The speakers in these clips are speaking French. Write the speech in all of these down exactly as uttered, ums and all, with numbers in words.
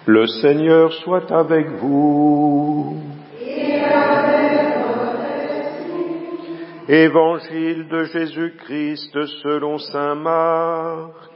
Le Seigneur soit avec vous. Et avec votre esprit. Évangile de Jésus-Christ selon saint Marc.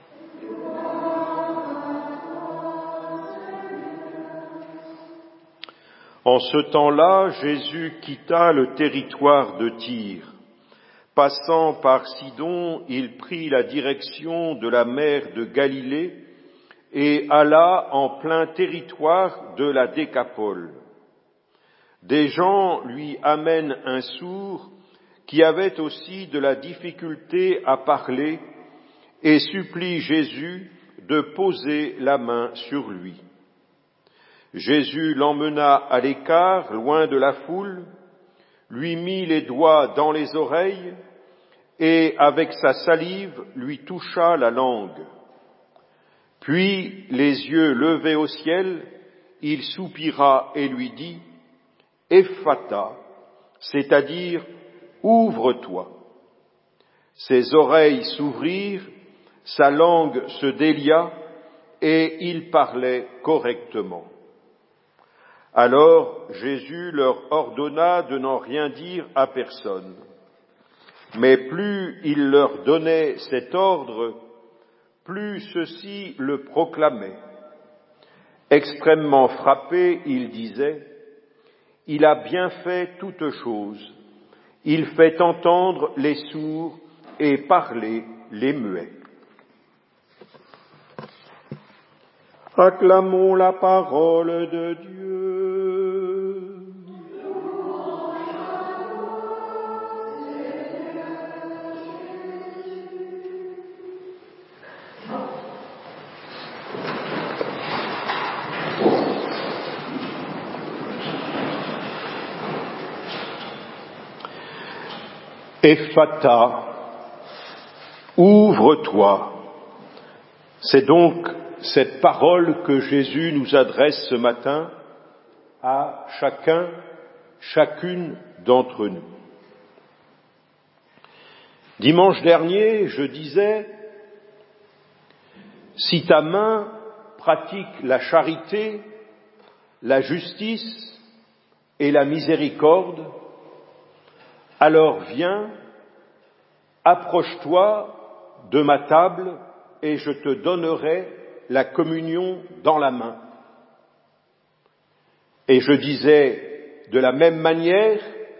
En ce temps-là, Jésus quitta le territoire de Tyr. Passant par Sidon, il prit la direction de la mer de Galilée et alla en plein territoire de la Décapole. Des gens lui amènent un sourd qui avait aussi de la difficulté à parler et supplie Jésus de poser la main sur lui. Jésus l'emmena à l'écart, loin de la foule, lui mit les doigts dans les oreilles et avec sa salive lui toucha la langue. Puis, les yeux levés au ciel, il soupira et lui dit « Ephata », c'est-à-dire « Ouvre-toi ». Ses oreilles s'ouvrirent, sa langue se délia et il parlait correctement. Alors Jésus leur ordonna de n'en rien dire à personne. Mais plus il leur donnait cet ordre, plus ceux-ci le proclamaient. Extrêmement frappé, il disait « Il a bien fait toutes choses. Il fait entendre les sourds et parler les muets. » Acclamons la parole de Dieu. Ephata, ouvre-toi. C'est donc cette parole que Jésus nous adresse ce matin à chacun, chacune d'entre nous. Dimanche dernier, je disais, si ta main pratique la charité, la justice et la miséricorde, alors viens, approche-toi de ma table et je te donnerai la communion dans la main. Et je disais, de la même manière,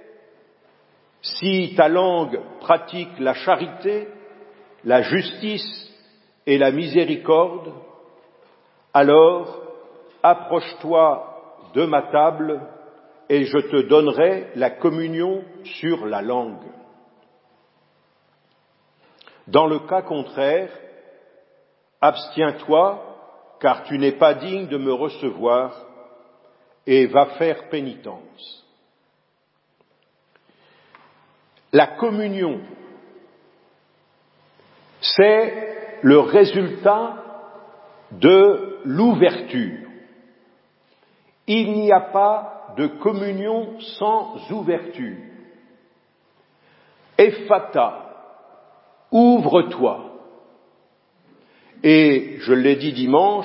si ta langue pratique la charité, la justice et la miséricorde, alors approche-toi de ma table et je te donnerai la communion sur la langue. Dans le cas contraire, abstiens-toi, car tu n'es pas digne de me recevoir, et va faire pénitence. La communion, c'est le résultat de l'ouverture. Il n'y a pas de communion sans ouverture. Ephata, ouvre-toi. Et je l'ai dit dimanche,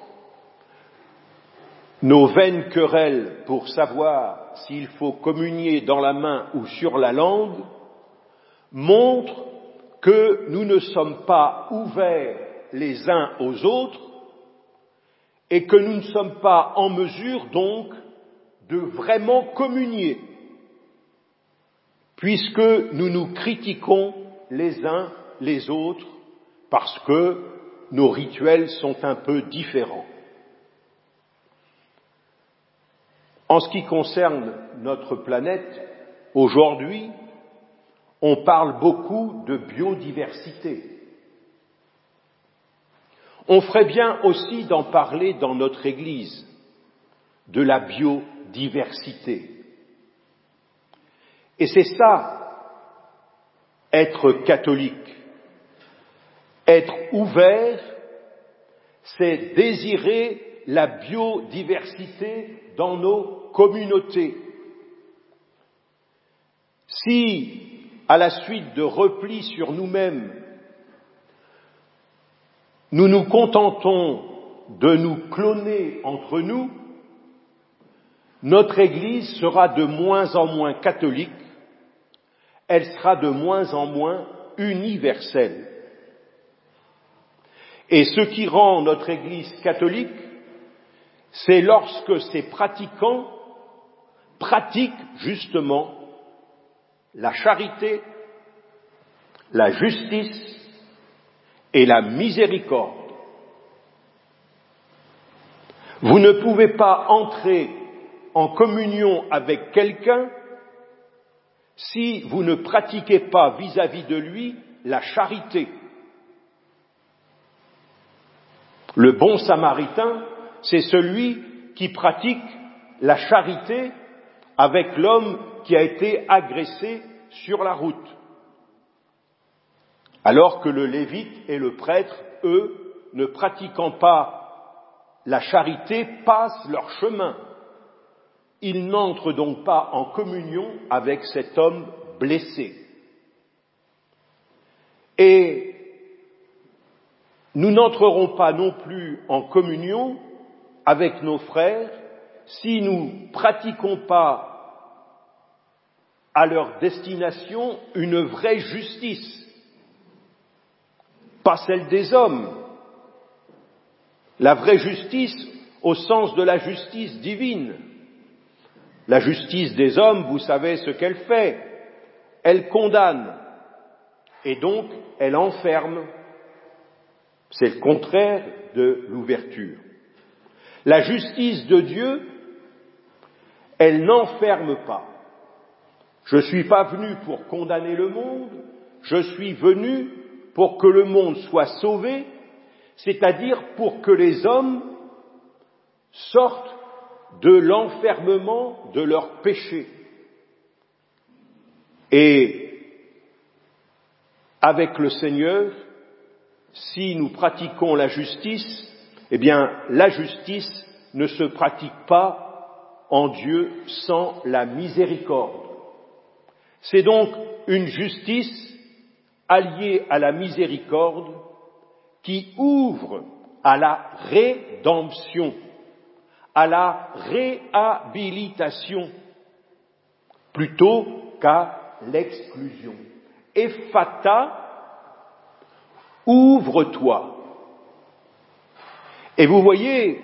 nos vaines querelles pour savoir s'il faut communier dans la main ou sur la langue montrent que nous ne sommes pas ouverts les uns aux autres et que nous ne sommes pas en mesure donc de vraiment communier, puisque nous nous critiquons les uns les autres parce que nos rituels sont un peu différents. En ce qui concerne notre planète, aujourd'hui, on parle beaucoup de biodiversité. On ferait bien aussi d'en parler dans notre Église, de la biodiversité. Et c'est ça, être catholique. Être ouvert, c'est désirer la biodiversité dans nos communautés. Si, à la suite de repli sur nous-mêmes, nous nous contentons de nous cloner entre nous, notre Église sera de moins en moins catholique, elle sera de moins en moins universelle. Et ce qui rend notre Église catholique, c'est lorsque ses pratiquants pratiquent justement la charité, la justice et la miséricorde. Vous ne pouvez pas entrer en communion avec quelqu'un si vous ne pratiquez pas vis-à-vis de lui la charité. Le bon samaritain, c'est celui qui pratique la charité avec l'homme qui a été agressé sur la route. Alors que le lévite et le prêtre, eux, ne pratiquant pas la charité, passent leur chemin. Ils n'entrent donc pas en communion avec cet homme blessé. Et nous n'entrerons pas non plus en communion avec nos frères si nous ne pratiquons pas à leur destination une vraie justice, pas celle des hommes. La vraie justice au sens de la justice divine. La justice des hommes, vous savez ce qu'elle fait. Elle condamne et donc elle enferme. C'est le contraire de l'ouverture. La justice de Dieu, elle n'enferme pas. Je ne suis pas venu pour condamner le monde, je suis venu pour que le monde soit sauvé, c'est-à-dire pour que les hommes sortent de l'enfermement de leurs péchés. Et avec le Seigneur, si nous pratiquons la justice, eh bien, la justice ne se pratique pas en Dieu sans la miséricorde. C'est donc une justice alliée à la miséricorde qui ouvre à la rédemption, à la réhabilitation, plutôt qu'à l'exclusion. Ephata, ouvre-toi. Et vous voyez,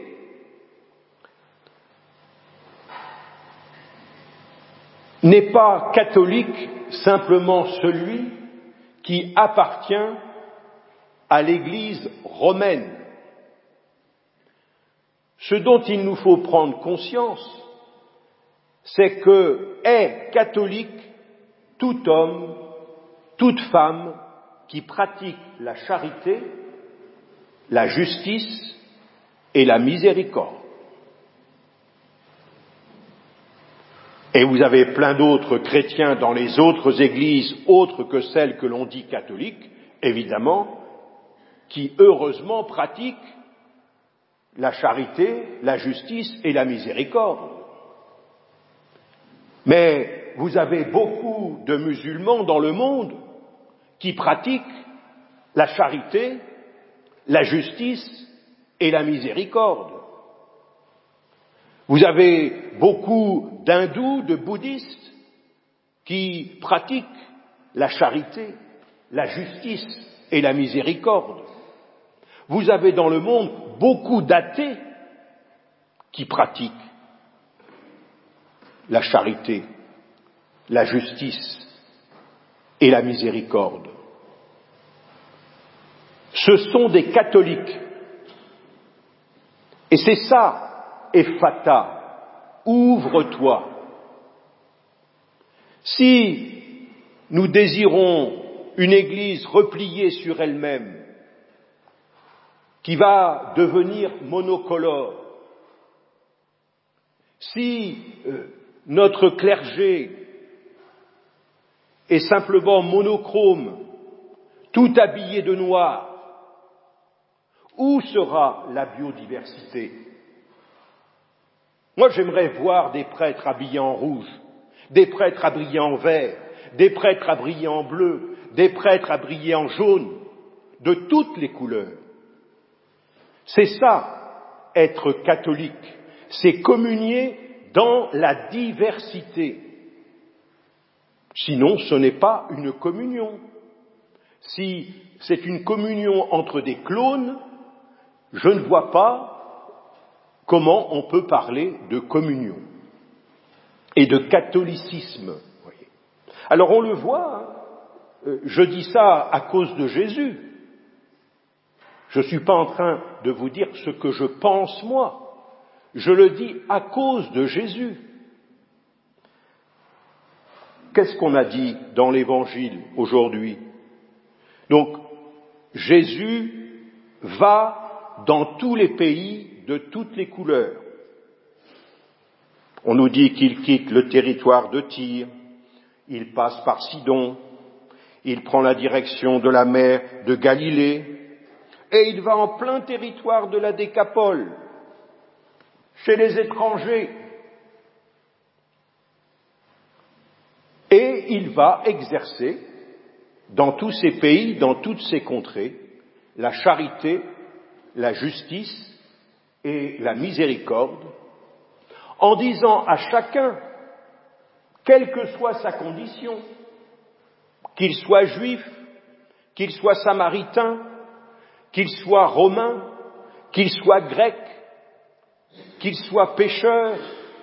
n'est pas catholique simplement celui qui appartient à l'Église romaine. Ce dont il nous faut prendre conscience, c'est que est catholique tout homme, toute femme qui pratique la charité, la justice et la miséricorde. Et vous avez plein d'autres chrétiens dans les autres églises, autres que celles que l'on dit catholiques, évidemment, qui heureusement pratiquent la charité, la justice et la miséricorde. Mais vous avez beaucoup de musulmans dans le monde qui pratiquent la charité, la justice et la miséricorde. Vous avez beaucoup d'hindous, de bouddhistes qui pratiquent la charité, la justice et la miséricorde. Vous avez dans le monde beaucoup d'athées qui pratiquent la charité, la justice et la miséricorde. Ce sont des catholiques. Et c'est ça, Ephata, ouvre-toi. Si nous désirons une Église repliée sur elle-même, qui va devenir monocolore, si euh, notre clergé est simplement monochrome, tout habillé de noir, où sera la biodiversité? Moi, j'aimerais voir des prêtres habillés en rouge, des prêtres habillés en vert, des prêtres habillés en bleu, des prêtres habillés en jaune, de toutes les couleurs. C'est ça être catholique, c'est communier dans la diversité. Sinon, ce n'est pas une communion. Si c'est une communion entre des clones, je ne vois pas comment on peut parler de communion et de catholicisme. Alors on le voit, hein, je dis ça à cause de Jésus. Je ne suis pas en train de vous dire ce que je pense moi. Je le dis à cause de Jésus. Qu'est-ce qu'on a dit dans l'Évangile aujourd'hui? Donc, Jésus va dans tous les pays de toutes les couleurs. On nous dit qu'il quitte le territoire de Tyr, il passe par Sidon, il prend la direction de la mer de Galilée, et il va en plein territoire de la Décapole, chez les étrangers. Et il va exercer, dans tous ces pays, dans toutes ces contrées, la charité, la justice et la miséricorde, en disant à chacun, quelle que soit sa condition, qu'il soit juif, qu'il soit samaritain, qu'il soit romain, qu'il soit grec, qu'il soit pécheur,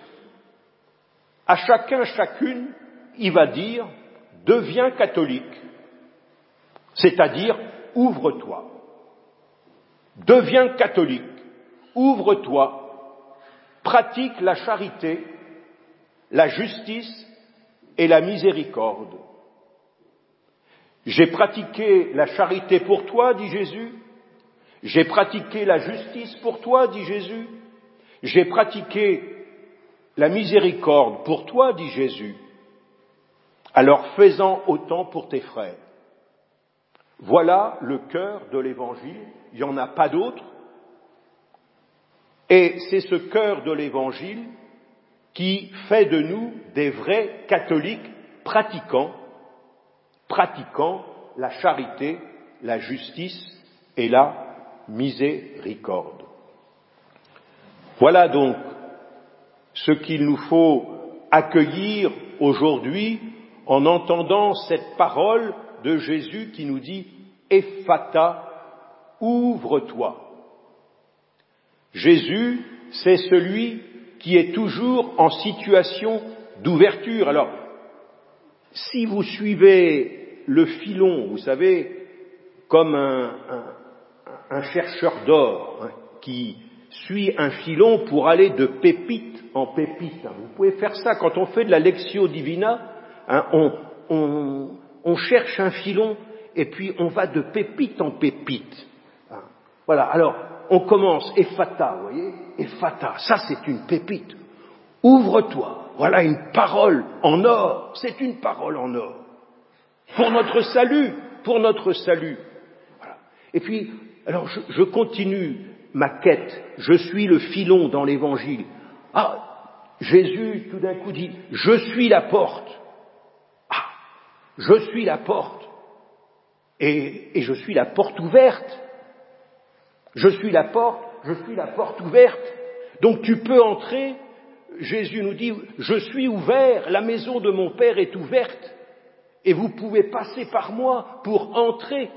à chacun, chacune, il va dire, deviens catholique, c'est-à-dire, ouvre-toi. Deviens catholique, ouvre-toi, pratique la charité, la justice et la miséricorde. J'ai pratiqué la charité pour toi, dit Jésus. J'ai pratiqué la justice pour toi, dit Jésus. J'ai pratiqué la miséricorde pour toi, dit Jésus. Alors fais-en autant pour tes frères. Voilà le cœur de l'Évangile, il n'y en a pas d'autre. Et c'est ce cœur de l'Évangile qui fait de nous des vrais catholiques pratiquants, pratiquant la charité, la justice et la miséricorde. Voilà donc ce qu'il nous faut accueillir aujourd'hui en entendant cette parole de Jésus qui nous dit « Ephata, ouvre-toi ». Jésus, c'est celui qui est toujours en situation d'ouverture. Alors, si vous suivez le filon, vous savez, comme un, un, un chercheur d'or hein, qui suit un filon pour aller de pépite en pépite. Hein. Vous pouvez faire ça quand on fait de la Lectio Divina, hein, on, on, on cherche un filon et puis on va de pépite en pépite. Hein. Voilà, alors on commence, Ephata, vous voyez, Ephata, ça c'est une pépite. Ouvre-toi, voilà une parole en or, c'est une parole en or. Pour notre salut, pour notre salut. Voilà. Et puis, alors je, je continue ma quête, je suis le filon dans l'Évangile. Ah, Jésus tout d'un coup dit, je suis la porte. Ah, je suis la porte. Et, et je suis la porte ouverte. Je suis la porte, je suis la porte ouverte. Donc tu peux entrer, Jésus nous dit, je suis ouvert, la maison de mon Père est ouverte, et vous pouvez passer par moi pour entrer.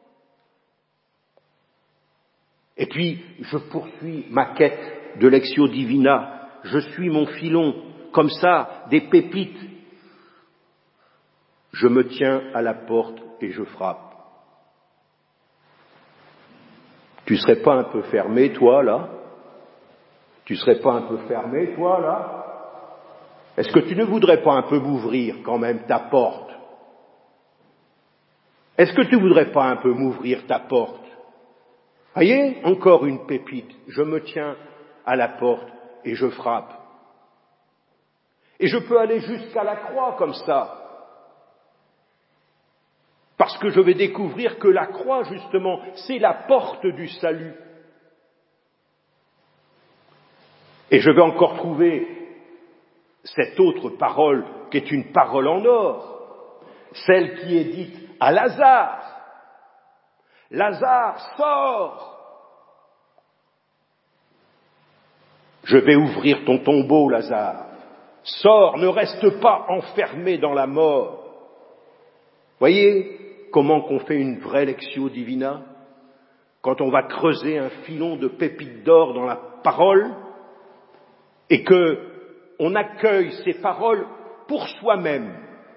Et puis, je poursuis ma quête de Lectio Divina, je suis mon filon, comme ça, des pépites. Je me tiens à la porte et je frappe. Tu serais pas un peu fermé, toi, là? Tu serais pas un peu fermé, toi, là? Est-ce que tu ne voudrais pas un peu m'ouvrir, quand même, ta porte? Est-ce que tu voudrais pas un peu m'ouvrir ta porte? Voyez, encore une pépite. Je me tiens à la porte et je frappe. Et je peux aller jusqu'à la croix comme ça. Parce que je vais découvrir que la croix, justement, c'est la porte du salut. Et je vais encore trouver cette autre parole qui est une parole en or, celle qui est dite à Lazare. Lazare, sors! Je vais ouvrir ton tombeau, Lazare. Sors, ne reste pas enfermé dans la mort. Voyez comment qu'on fait une vraie lectio divina? Quand on va creuser un filon de pépites d'or dans la parole et que on accueille ces paroles pour soi-même,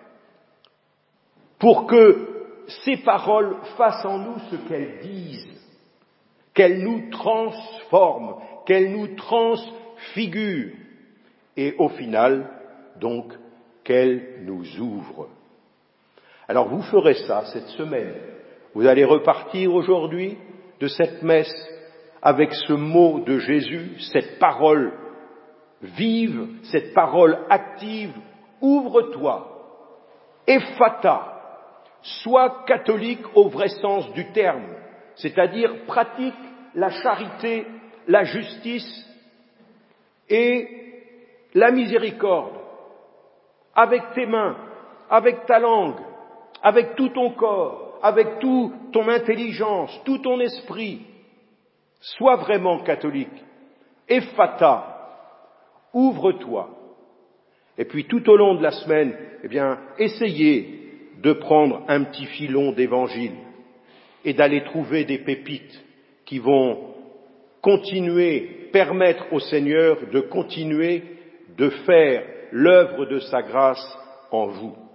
pour que ces paroles fassent en nous ce qu'elles disent, qu'elles nous transforment, qu'elles nous transfigurent, et au final, donc, qu'elles nous ouvrent. Alors vous ferez ça cette semaine. Vous allez repartir aujourd'hui de cette messe avec ce mot de Jésus, cette parole vive, cette parole active, ouvre-toi, ephata, sois catholique au vrai sens du terme, c'est-à-dire pratique la charité, la justice et la miséricorde, avec tes mains, avec ta langue, avec tout ton corps, avec toute ton intelligence, tout ton esprit. Sois vraiment catholique. Ephata, ouvre-toi. Et puis tout au long de la semaine, eh bien, essayez de prendre un petit filon d'évangile et d'aller trouver des pépites qui vont continuer, permettre au Seigneur de continuer de faire l'œuvre de sa grâce en vous.